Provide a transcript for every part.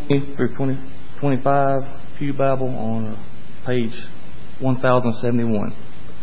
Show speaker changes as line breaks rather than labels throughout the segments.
through 25, Pew Bible on page 1071.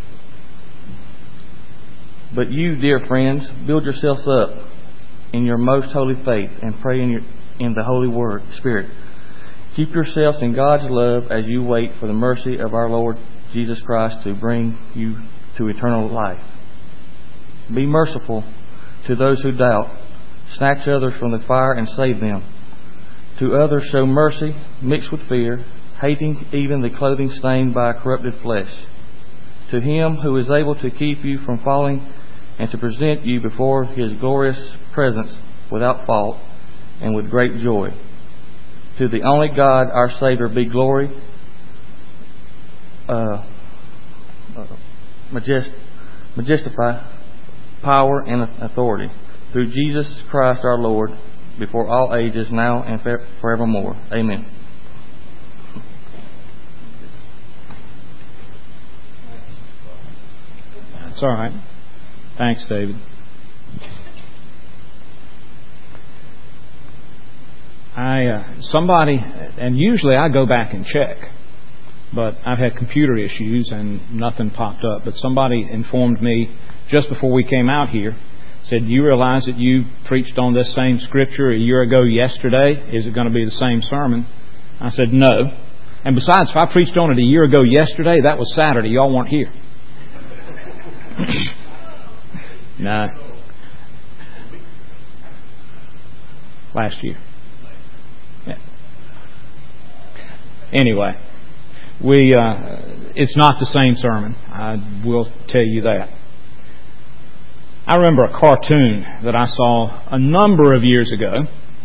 But you, dear friends, build yourselves up in your most holy faith and pray in the Holy Word, Spirit. Keep yourselves in God's love as you wait for the mercy of our Lord Jesus Christ to bring you to eternal life. Be merciful to those who doubt. Snatch others from the fire and save them. To others show mercy mixed with fear, hating even the clothing stained by corrupted flesh. To Him who is able to keep you from falling and to present you before His glorious presence without fault and with great joy. To the only God, our Savior, be glory, majestify, power, and authority, through Jesus Christ our Lord, before all ages, now and forevermore. Amen.
That's all right. Thanks, David. And usually I go back and check, but I've had computer issues and nothing popped up. But somebody informed me just before we came out here, said, "Do you realize that you preached on this same scripture a year ago yesterday? Is it going to be the same sermon?" I said, "No. And besides, if I preached on it a year ago yesterday, that was Saturday. Y'all weren't here." No. Last year. Yeah. Anyway, it's not the same sermon. I will tell you that. I remember a cartoon that I saw a number of years ago.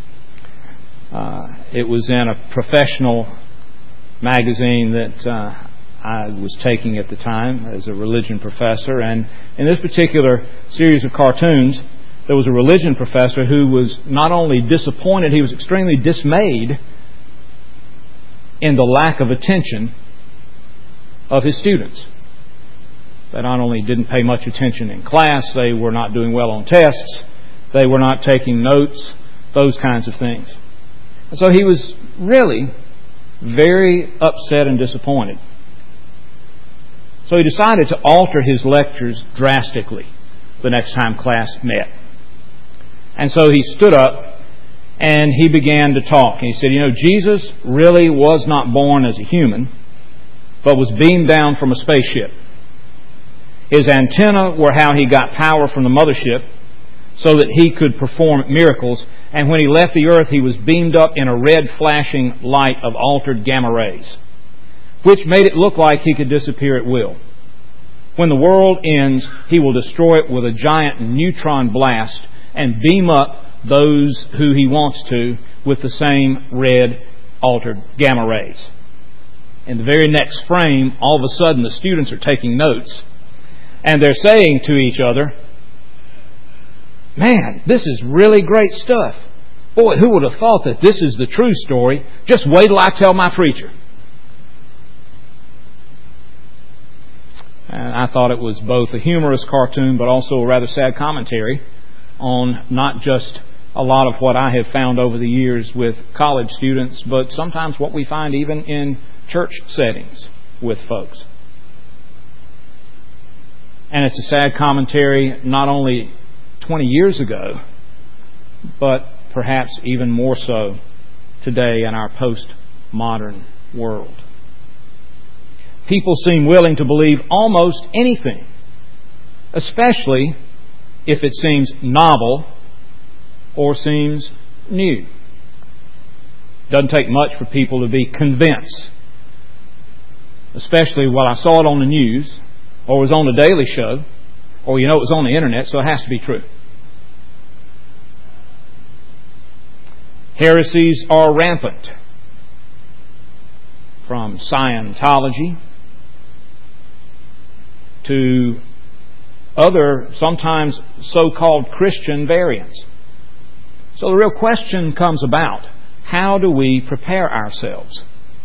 It was in a professional magazine that I was taking at the time as a religion professor. And in this particular series of cartoons, there was a religion professor who was not only disappointed, he was extremely dismayed in the lack of attention of his students. They not only didn't pay much attention in class, they were not doing well on tests, they were not taking notes, those kinds of things. And so he was really very upset and disappointed. So he decided to alter his lectures drastically the next time class met. And so he stood up and he began to talk. And he said, Jesus really was not born as a human, but was beamed down from a spaceship. His antennae were how he got power from the mothership so that he could perform miracles. And when he left the earth, he was beamed up in a red flashing light of altered gamma rays, which made it look like he could disappear at will. When the world ends, he will destroy it with a giant neutron blast and beam up those who he wants to with the same red altered gamma rays. In the very next frame, all of a sudden the students are taking notes and they're saying to each other, "Man, this is really great stuff. Boy, who would have thought that this is the true story? Just wait till I tell my preacher." And I thought it was both a humorous cartoon but also a rather sad commentary on not just a lot of what I have found over the years with college students, but sometimes what we find even in church settings with folks. And it's a sad commentary not only 20 years ago, but perhaps even more so today in our postmodern world. People seem willing to believe almost anything, especially if it seems novel or seems new. Doesn't take much for people to be convinced, especially when I saw it on the news or was on the Daily Show or it was on the internet, so it has to be true. Heresies are rampant, from Scientology to other, sometimes so-called Christian variants. So the real question comes about, how do we prepare ourselves?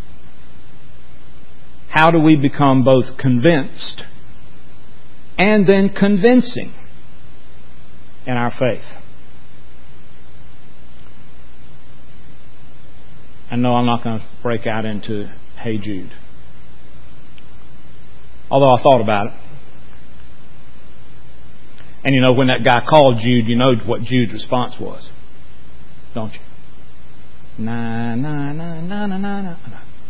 How do we become both convinced and then convincing in our faith? And no, I'm not going to break out into Hey Jude. Although I thought about it. And you know, when that guy called Jude, you know what Jude's response was. Don't you? Na, na, na, na, na, na, na.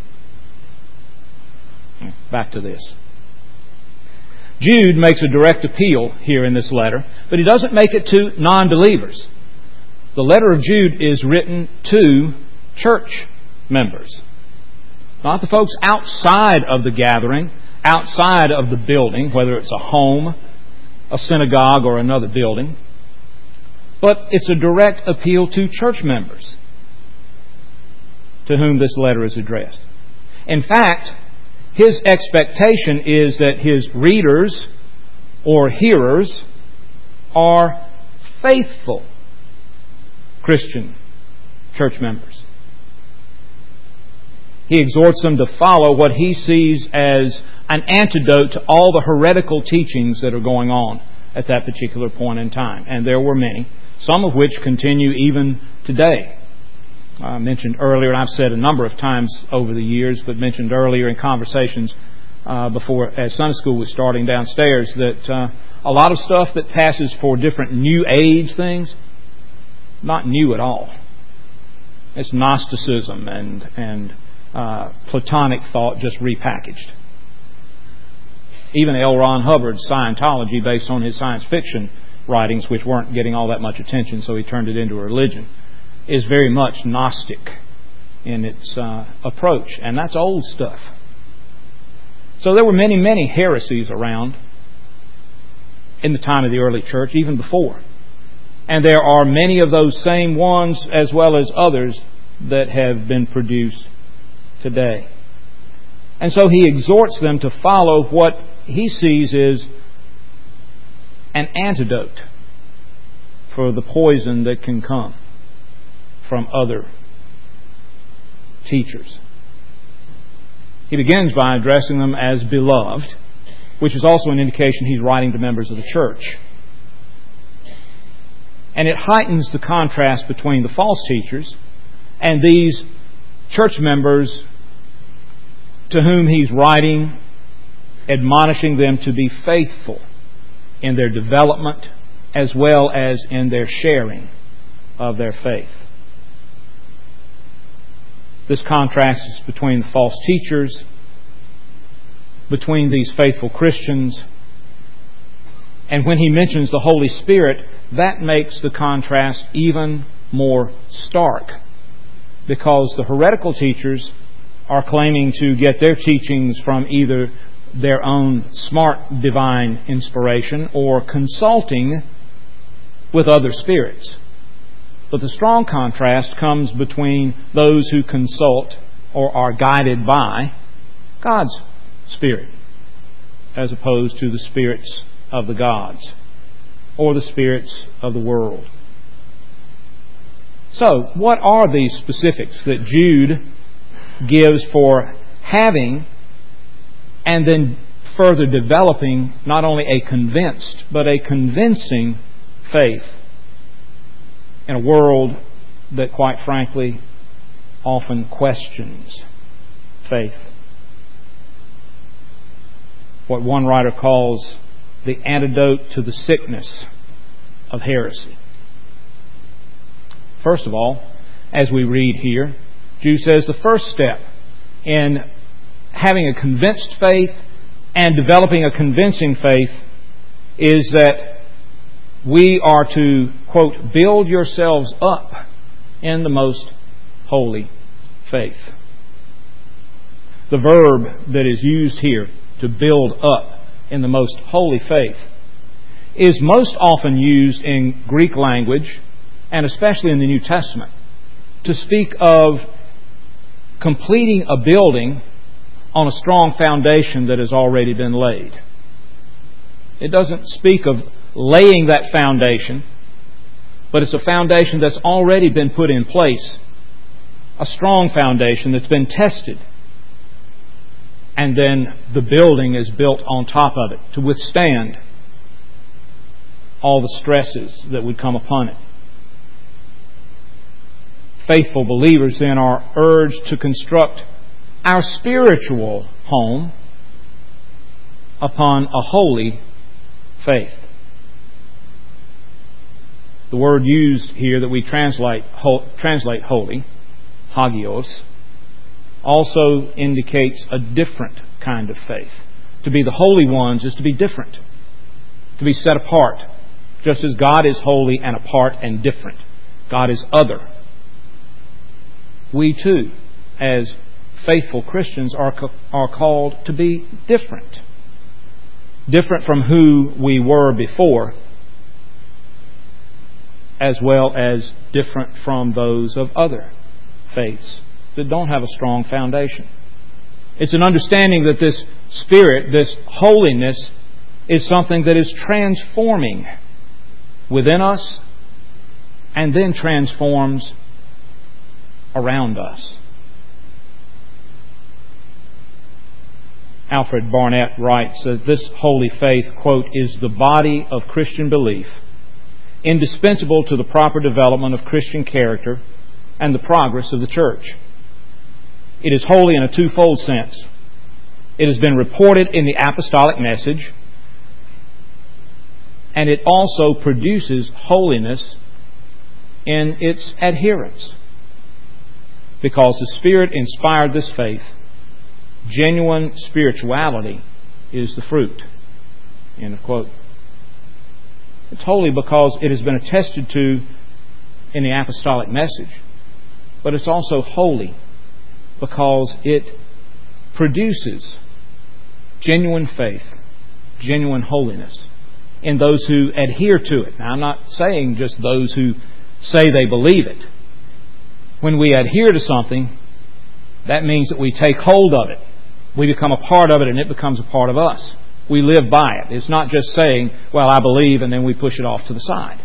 Back to this. Jude makes a direct appeal here in this letter, but he doesn't make it to non-believers. The letter of Jude is written to church members. Not the folks outside of the gathering, outside of the building, whether it's a home, a synagogue, or another building. But it's a direct appeal to church members to whom this letter is addressed. In fact, his expectation is that his readers or hearers are faithful Christian church members. He exhorts them to follow what he sees as an antidote to all the heretical teachings that are going on at that particular point in time. And there were many, some of which continue even today. I mentioned earlier, and I've said a number of times over the years, but mentioned earlier in conversations before as Sunday school was starting downstairs, that a lot of stuff that passes for different New Age things, not new at all. It's Gnosticism and Platonic thought just repackaged. Even L. Ron Hubbard's Scientology, based on his science fiction writings, which weren't getting all that much attention, so he turned it into a religion, is very much Gnostic in its approach. And that's old stuff. So there were many, many heresies around in the time of the early church, even before. And there are many of those same ones, as well as others, that have been produced today. And so he exhorts them to follow what he sees is an antidote for the poison that can come from other teachers. He begins by addressing them as beloved, which is also an indication he's writing to members of the church. And it heightens the contrast between the false teachers and these church members to whom he's writing, admonishing them to be faithful in their development as well as in their sharing of their faith. This contrast is between the false teachers, between these faithful Christians, and when he mentions the Holy Spirit, that makes the contrast even more stark, because the heretical teachers are claiming to get their teachings from either their own smart divine inspiration or consulting with other spirits. But the strong contrast comes between those who consult or are guided by God's Spirit, as opposed to the spirits of the gods or the spirits of the world. So, what are these specifics that Jude gives for having and then further developing not only a convinced but a convincing faith in a world that, quite frankly, often questions faith? What one writer calls the antidote to the sickness of heresy. First of all, as we read here, Jude says the first step in having a convinced faith and developing a convincing faith is that we are to, quote, build yourselves up in the most holy faith. The verb that is used here, to build up in the most holy faith, is most often used in Greek language, and especially in the New Testament, to speak of completing a building on a strong foundation that has already been laid. It doesn't speak of laying that foundation, but it's a foundation that's already been put in place, a strong foundation that's been tested, and then the building is built on top of it to withstand all the stresses that would come upon it. faithful believers then are urged to construct our spiritual home upon a holy faith. The word used here that we translate holy, hagios, also indicates a different kind of faith. To be the holy ones is to be different, to be set apart, just as God is holy and apart and different. God is other. We too, as faithful Christians, are called to be different. Different from who we were before, as well as different from those of other faiths that don't have a strong foundation. It's an understanding that this Spirit, this holiness, is something that is transforming within us and then transforms around us. Alfred Barnett writes that this holy faith, quote, is the body of Christian belief, indispensable to the proper development of Christian character and the progress of the church. It is holy in a twofold sense. It has been reported in the apostolic message, and it also produces holiness in its adherents. Because the Spirit inspired this faith, genuine spirituality is the fruit. End of quote. It's holy because it has been attested to in the apostolic message, but it's also holy because it produces genuine faith, genuine holiness in those who adhere to it. Now, I'm not saying just those who say they believe it. When we adhere to something, that means that we take hold of it. We become a part of it and it becomes a part of us. We live by it. It's not just saying, well, I believe, and then we push it off to the side.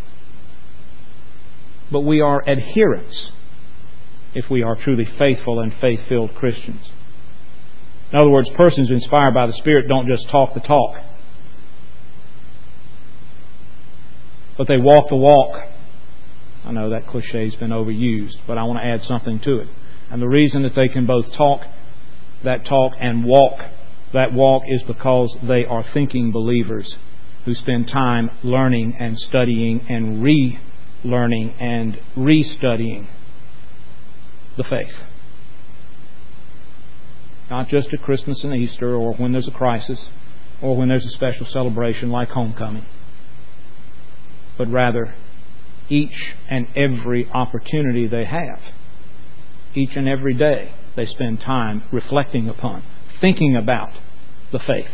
But we are adherents if we are truly faithful and faith-filled Christians. In other words, persons inspired by the Spirit don't just talk the talk, but they walk the walk. I know that cliche has been overused, but I want to add something to it. And the reason that they can both talk that talk and walk that walk is because they are thinking believers who spend time learning and studying and relearning and restudying the faith. Not just at Christmas and Easter or when there's a crisis or when there's a special celebration like homecoming, but rather each and every opportunity they have. Each and every day they spend time reflecting upon, thinking about the faith.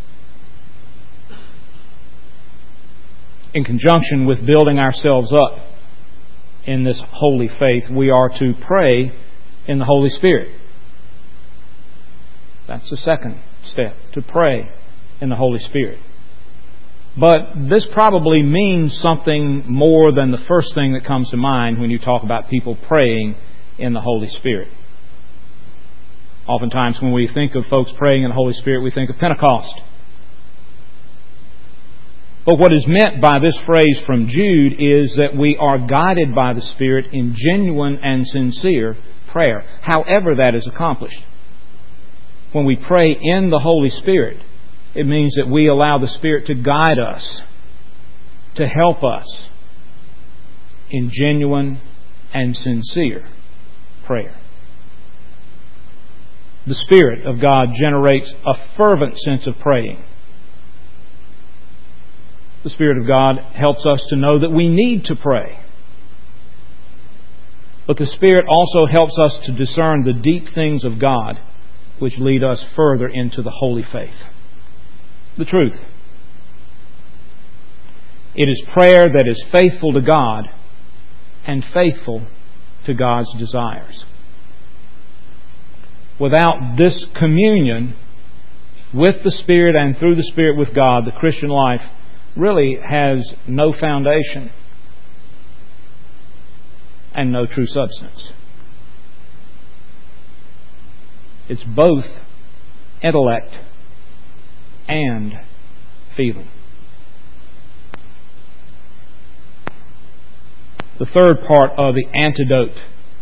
In conjunction with building ourselves up in this holy faith, we are to pray in the Holy Spirit. That's the second step, to pray in the Holy Spirit. But this probably means something more than the first thing that comes to mind when you talk about people praying in the Holy Spirit. Oftentimes when we think of folks praying in the Holy Spirit, we think of Pentecost. But what is meant by this phrase from Jude is that we are guided by the Spirit in genuine and sincere prayer, however that is accomplished. When we pray in the Holy Spirit, it means that we allow the Spirit to guide us, to help us in genuine and sincere prayer. The Spirit of God generates a fervent sense of praying. The Spirit of God helps us to know that we need to pray. But the Spirit also helps us to discern the deep things of God which lead us further into the holy faith. The truth. It is prayer that is faithful to God and faithful to God's desires. Without this communion with the Spirit and through the Spirit with God, the Christian life really has no foundation and no true substance. It's both intellect and feeling. The third part of the antidote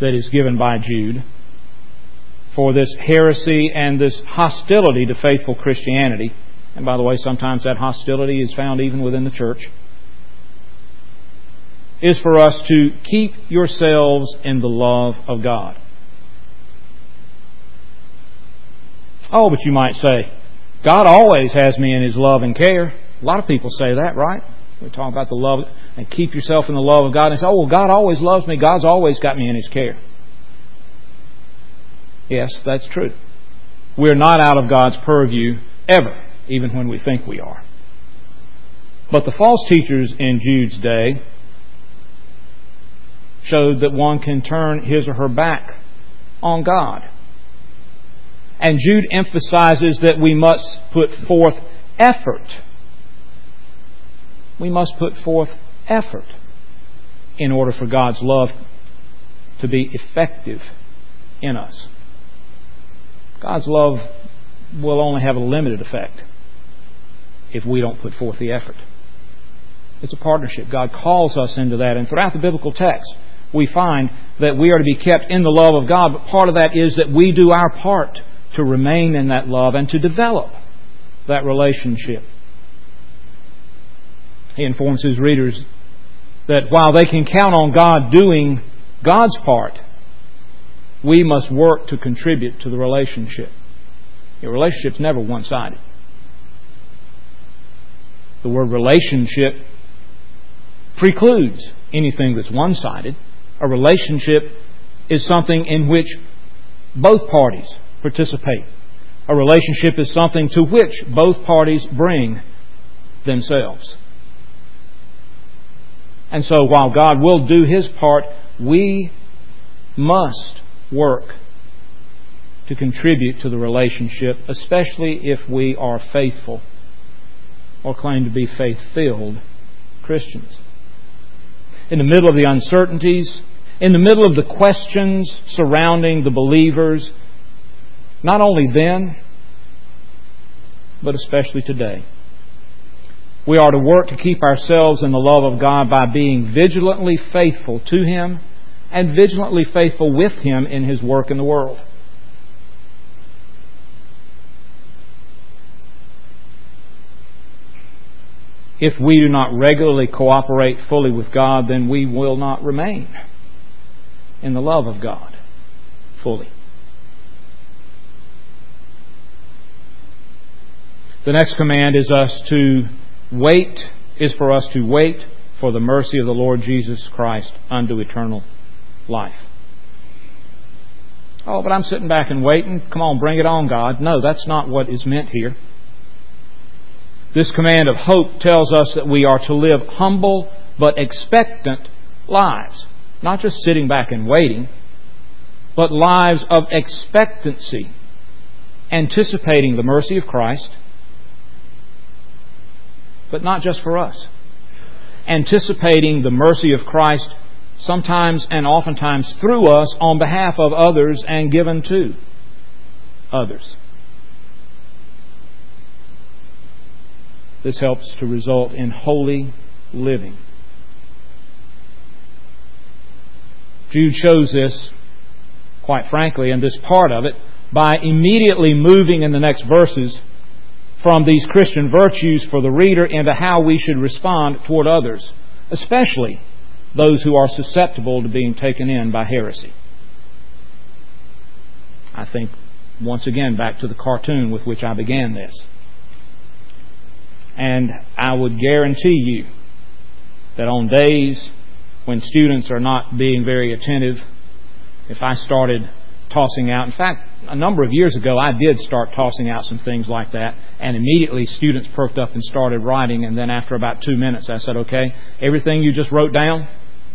that is given by Jude for this heresy and this hostility to faithful Christianity. And by the way, sometimes that hostility is found even within the church. Is for us to keep yourselves in the love of God. Oh, but you might say, God always has me in His love and care. A lot of people say that, right? We talk about the love, and keep yourself in the love of God. And say, oh, well, God always loves me. God's always got me in His care. Yes, that's true. We're not out of God's purview ever, even when we think we are. But the false teachers in Jude's day showed that one can turn his or her back on God. And Jude emphasizes that we must put forth effort. We must put forth effort in order for God's love to be effective in us. God's love will only have a limited effect if we don't put forth the effort. It's a partnership. God calls us into that. And throughout the biblical text, we find that we are to be kept in the love of God. But part of that is that we do our part to remain in that love and to develop that relationship. He informs his readers that while they can count on God doing God's part, we must work to contribute to the relationship. A relationship's never one-sided. The word relationship precludes anything that's one-sided. A relationship is something in which both parties participate. A relationship is something to which both parties bring themselves. And so while God will do His part, we must work to contribute to the relationship, especially if we are faithful or claim to be faith-filled Christians. In the middle of the uncertainties, in the middle of the questions surrounding the believers, not only then, but especially today, we are to work to keep ourselves in the love of God by being vigilantly faithful to Him and vigilantly faithful with Him in His work in the world. If we do not regularly cooperate fully with God, then we will not remain in the love of God fully. The next command is for us to wait for the mercy of the Lord Jesus Christ unto eternal life. Oh, but I'm sitting back and waiting. Come on, bring it on, God. No, that's not what is meant here. This command of hope tells us that we are to live humble but expectant lives. Not just sitting back and waiting, but lives of expectancy, anticipating the mercy of Christ, but not just for us. Anticipating the mercy of Christ sometimes and oftentimes through us on behalf of others and given to others. This helps to result in holy living. Jude shows this, quite frankly, in this part of it, by immediately moving in the next verses from these Christian virtues for the reader into how we should respond toward others, especially those who are susceptible to being taken in by heresy. I think, once again, back to the cartoon with which I began this. And I would guarantee you that on days when students are not being very attentive, if I started tossing out, in fact, a number of years ago I did start tossing out some things like that, and immediately students perked up and started writing, and then after about 2 minutes I said, okay, everything you just wrote down,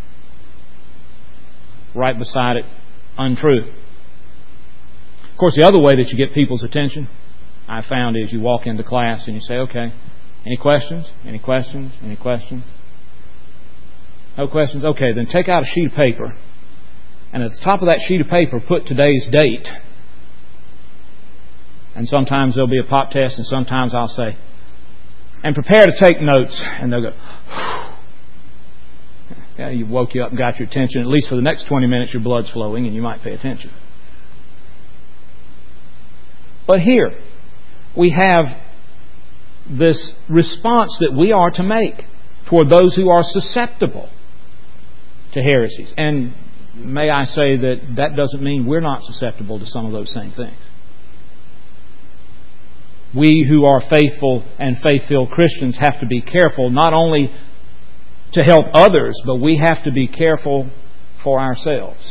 right beside it, untrue. Of course, the other way that you get people's attention, I found, is you walk into class and you say, okay, any questions? Any questions? Any questions? No questions? Okay, then take out a sheet of paper, and at the top of that sheet of paper put today's date. And sometimes there'll be a pop test, and sometimes I'll say, and prepare to take notes. And they'll go, Yeah, you woke you up and got your attention. At least for the next 20 minutes, your blood's flowing and you might pay attention. But here, we have this response that we are to make toward those who are susceptible to heresies. And may I say that doesn't mean we're not susceptible to some of those same things. We who are faithful and faith-filled Christians have to be careful not only to help others, but we have to be careful for ourselves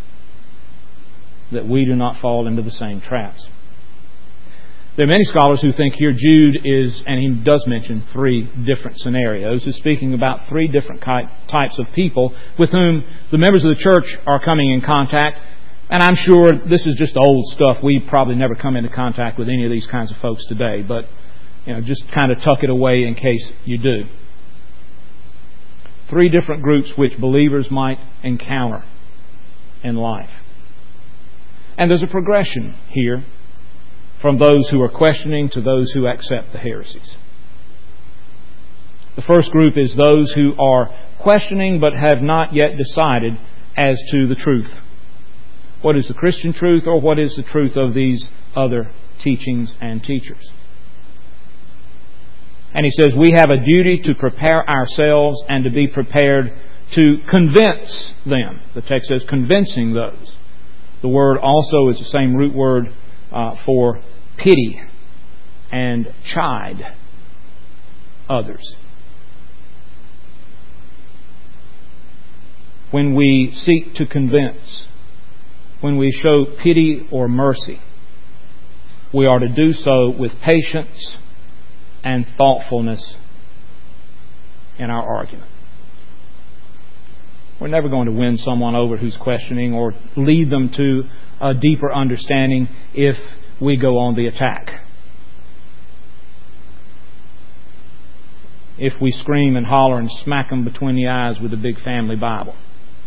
that we do not fall into the same traps. There are many scholars who think here Jude is, and he does mention 3 different scenarios, is speaking about 3 different types of people with whom the members of the church are coming in contact. And I'm sure this is just old stuff. We probably never come into contact with any of these kinds of folks today, but just kind of tuck it away in case you do. 3 different groups which believers might encounter in life. And there's a progression here from those who are questioning to those who accept the heresies. The first group is those who are questioning but have not yet decided as to the truth. What is the Christian truth, or what is the truth of these other teachings and teachers? And he says we have a duty to prepare ourselves and to be prepared to convince them. The text says convincing those. The word also is the same root word for pity and chide others. When we seek to convince, when we show pity or mercy, we are to do so with patience and thoughtfulness in our argument. We're never going to win someone over who's questioning or lead them to a deeper understanding if we go on the attack. If we scream and holler and smack them between the eyes with a big family Bible.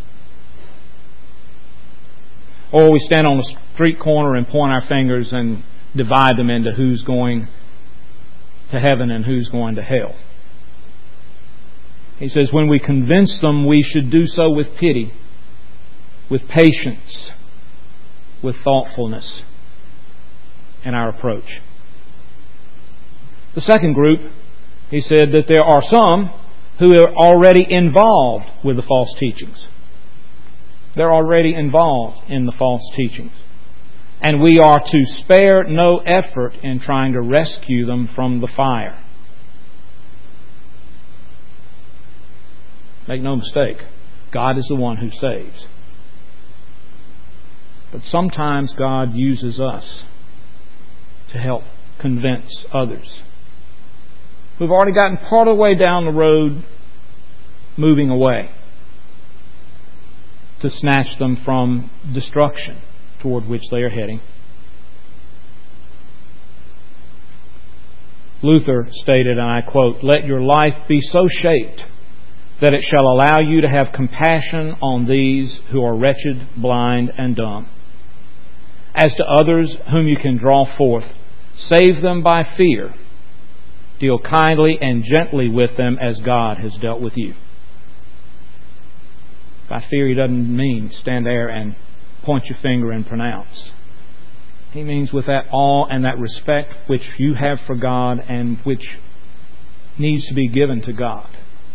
Or we stand on a street corner and point our fingers and divide them into who's going to heaven and who's going to hell. He says when we convince them, we should do so with pity, with patience, with thoughtfulness in our approach. The second group, he said that there are some who are already involved with the false teachings. They're already involved in the false teachings. And we are to spare no effort in trying to rescue them from the fire. Make no mistake, God is the one who saves. But sometimes God uses us to help convince others who've already gotten part of the way down the road moving away, to snatch them from destruction toward which they are heading. Luther stated, and I quote, "Let your life be so shaped that it shall allow you to have compassion on these who are wretched, blind, and dumb. As to others whom you can draw forth, save them by fear. Deal kindly and gently with them as God has dealt with you." By fear, he doesn't mean stand there and point your finger and pronounce. He means with that awe and that respect which you have for God and which needs to be given to God.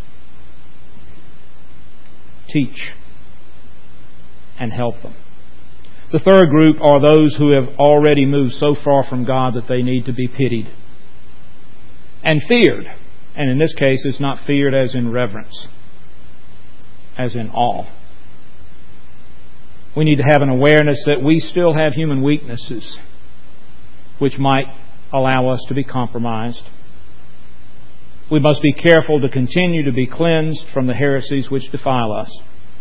Teach and help them. The third group are those who have already moved so far from God that they need to be pitied and feared. And in this case, it's not feared as in reverence, as in awe. We need to have an awareness that we still have human weaknesses which might allow us to be compromised. We must be careful to continue to be cleansed from the heresies which defile us.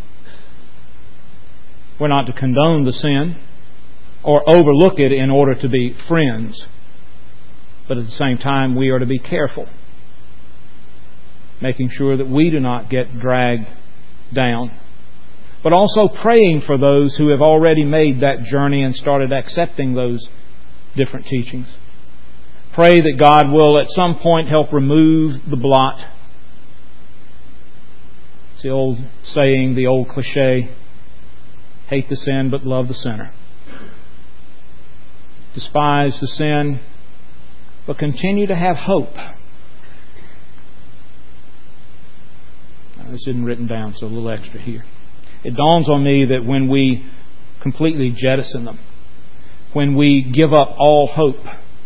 We're not to condone the sin or overlook it in order to be friends. But at the same time, we are to be careful, making sure that we do not get dragged down. But also praying for those who have already made that journey and started accepting those different teachings. Pray that God will at some point help remove the blot It's the old saying, the old cliche, hate the sin but love the sinner. Despise the sin, but continue to have hope. This isn't written down, so a little extra here. It dawns on me that when we completely jettison them, when we give up all hope,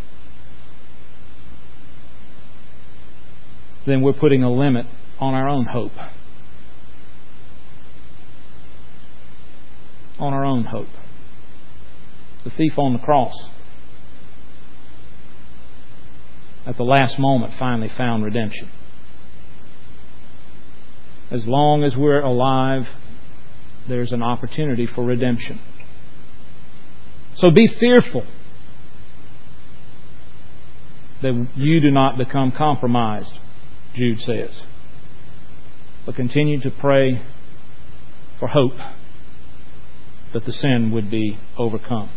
then we're putting a limit on our own hope. On our own hope. The thief on the cross, at the last moment, finally found redemption. As long as we're alive, there's an opportunity for redemption. So be fearful that you do not become compromised, Jude says. But continue to pray for hope that the sin would be overcome.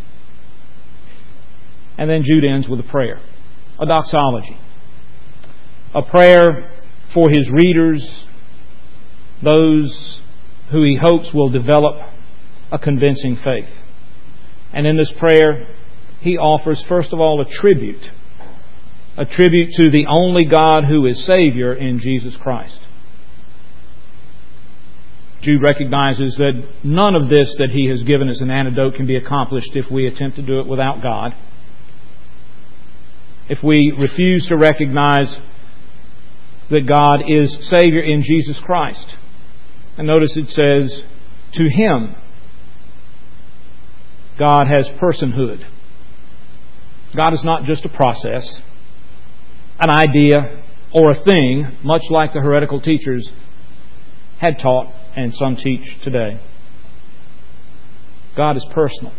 And then Jude ends with a prayer, a doxology. A prayer for his readers, those who he hopes will develop a convincing faith. And in this prayer, he offers, first of all, a tribute to the only God who is Savior in Jesus Christ. Jude recognizes that none of this that he has given as an antidote can be accomplished if we attempt to do it without God. If we refuse to recognize that God is Savior in Jesus Christ. And notice it says, to Him, God has personhood. God is not just a process, an idea, or a thing, much like the heretical teachers had taught and some teach today. God is personal.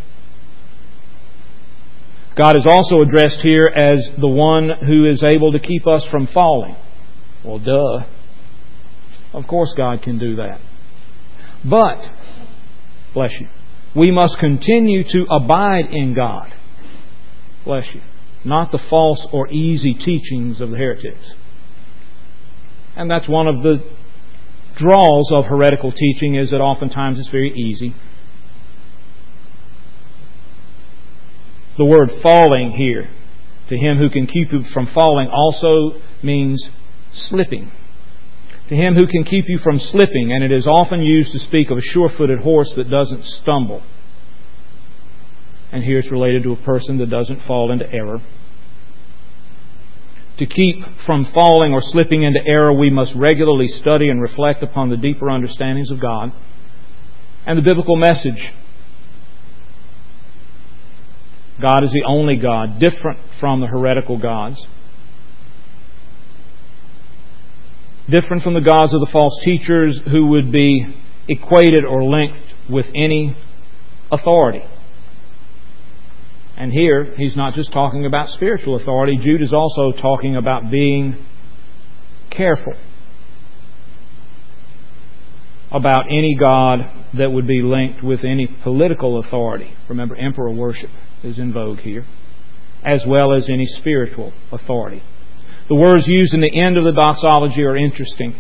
God is also addressed here as the one who is able to keep us from falling. Well, duh. Of course God can do that. But, bless you, we must continue to abide in God. Bless you. Not the false or easy teachings of the heretics. And that's one of the draws of heretical teaching, is that oftentimes it's very easy. The word falling here, to him who can keep you from falling, also means slipping. To him who can keep you from slipping, and it is often used to speak of a sure-footed horse that doesn't stumble. And here it's related to a person that doesn't fall into error. To keep from falling or slipping into error, we must regularly study and reflect upon the deeper understandings of God and the biblical message. God is the only God, different from the heretical gods, different from the gods of the false teachers who would be equated or linked with any authority. And here, he's not just talking about spiritual authority. Jude is also talking about being careful about any god that would be linked with any political authority. Remember, emperor worship is in vogue here, as well as any spiritual authority. The words used in the end of the doxology are interesting.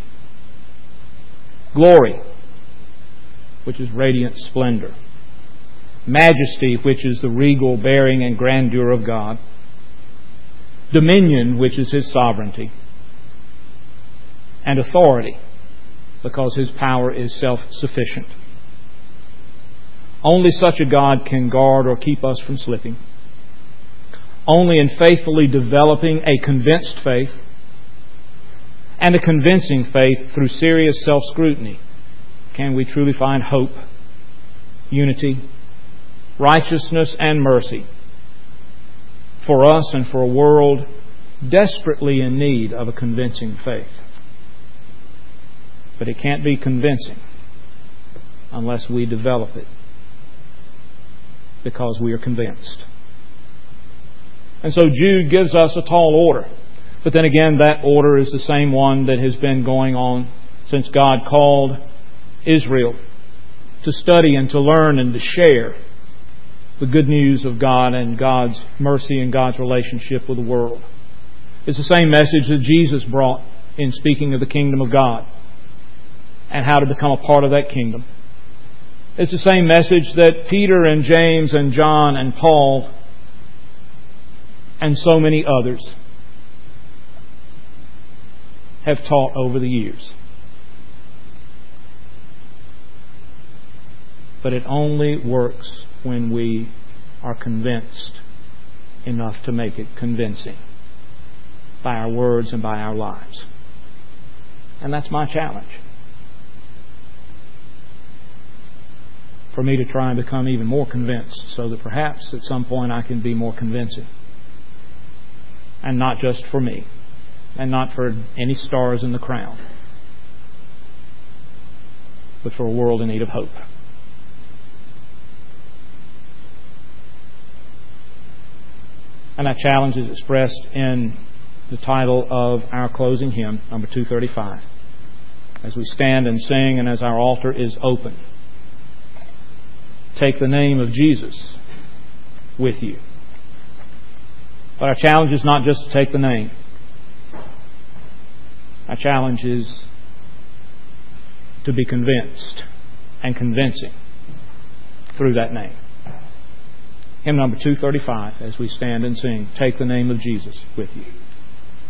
Glory, which is radiant splendor. Majesty, which is the regal bearing and grandeur of God. Dominion, which is His sovereignty. And authority, because His power is self-sufficient. Only such a God can guard or keep us from slipping. Only in faithfully developing a convinced faith and a convincing faith through serious self-scrutiny can we truly find hope, unity, righteousness, and mercy for us and for a world desperately in need of a convincing faith. But it can't be convincing unless we develop it, because we are convinced. And so Jude gives us a tall order. But then again, that order is the same one that has been going on since God called Israel to study and to learn and to share the good news of God and God's mercy and God's relationship with the world. It's the same message that Jesus brought in speaking of the kingdom of God. and how to become a part of that kingdom. It's the same message that Peter and James and John and Paul and so many others have taught over the years. But it only works when we are convinced enough to make it convincing by our words and by our lives. And that's my challenge. For me to try and become even more convinced, so that perhaps at some point I can be more convincing. And not just for me, and not for any stars in the crown, but for a world in need of hope. And that challenge is expressed in the title of our closing hymn, number 235. As we stand and sing and as our altar is open, take the name of Jesus with you. But our challenge is not just to take the name. Our challenge is to be convinced and convincing through that name. Hymn number 235, as we stand and sing, take the name of Jesus with you.